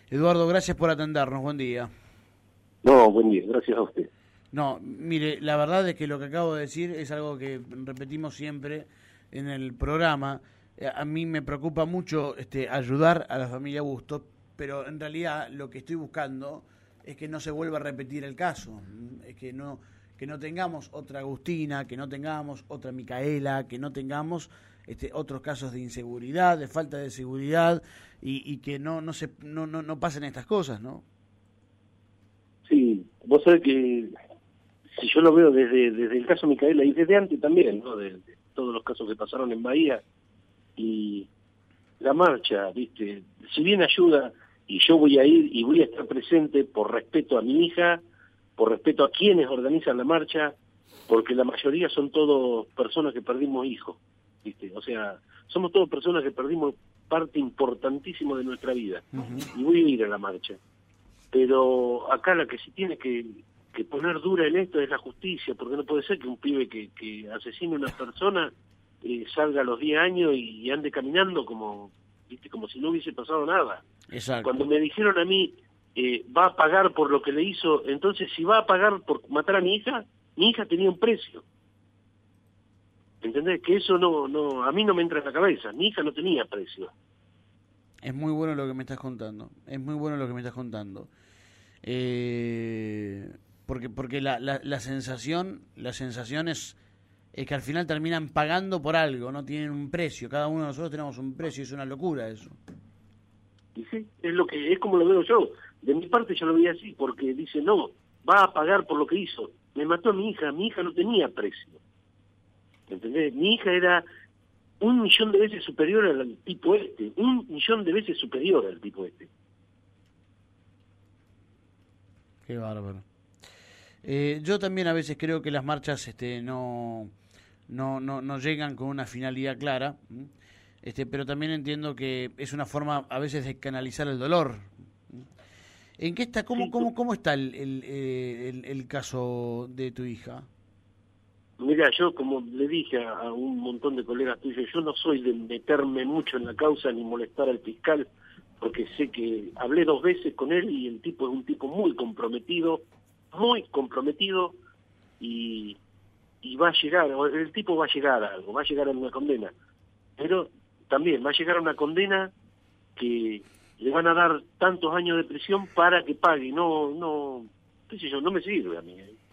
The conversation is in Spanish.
Eduardo, gracias por atendernos, buen día. No, buen día, gracias a usted. No, mire, la verdad es que lo que acabo de decir es algo que repetimos siempre en el programa. A mí me preocupa mucho ayudar a la familia Bustos, pero en realidad lo que estoy buscando es que no se vuelva a repetir el caso, es que no tengamos otra Agustina, que no tengamos otra Micaela, que no tengamos otros casos de inseguridad, de falta de seguridad y que no pasen estas cosas, ¿no? Sí, vos sabés que si yo lo veo desde el caso Micaela y desde antes también, ¿no? De todos los casos que pasaron en Bahía y la marcha, ¿viste? Si bien ayuda y yo voy a ir y voy a estar presente por respeto a mi hija, por respeto a quienes organizan la marcha, porque la mayoría son todos personas que perdimos hijos, ¿viste? O sea, somos todos personas que perdimos parte importantísima de nuestra vida. Y voy a ir a la marcha. Pero acá la que sí tiene que poner dura en esto es la justicia, porque no puede ser que un pibe que asesine a una persona salga a los 10 años y ande caminando como, ¿viste? Como si no hubiese pasado nada. Exacto. Cuando me dijeron a mí, va a pagar por lo que le hizo, entonces si va a pagar por matar a mi hija tenía un precio. ¿Entendés? Que eso no a mí no me entra en la cabeza, mi hija no tenía precio. Es muy bueno lo que me estás contando. Es muy bueno lo que me estás contando. Porque la sensación es que al final terminan pagando por algo, no tienen un precio. Cada uno de nosotros tenemos un precio, es una locura eso. Y sí, es como lo veo yo. De mi parte yo lo veía así, porque dice, no, va a pagar por lo que hizo. Me mató a mi hija no tenía precio. ¿Entendés? Mi hija era 1.000.000 de veces superior al tipo este, 1.000.000 de veces superior al tipo este. Qué bárbaro. Yo también a veces creo que las marchas no llegan con una finalidad clara, pero también entiendo que es una forma a veces de canalizar el dolor. ¿En qué está, cómo está el caso de tu hija? Mira, yo como le dije a un montón de colegas tuyos, yo no soy de meterme mucho en la causa ni molestar al fiscal, porque sé que hablé 2 veces con él y el tipo es un tipo muy comprometido y va a llegar, el tipo va a llegar a algo, va a llegar a una condena, pero también va a llegar a una condena que le van a dar tantos años de prisión para que pague, qué sé yo, no me sirve a mí.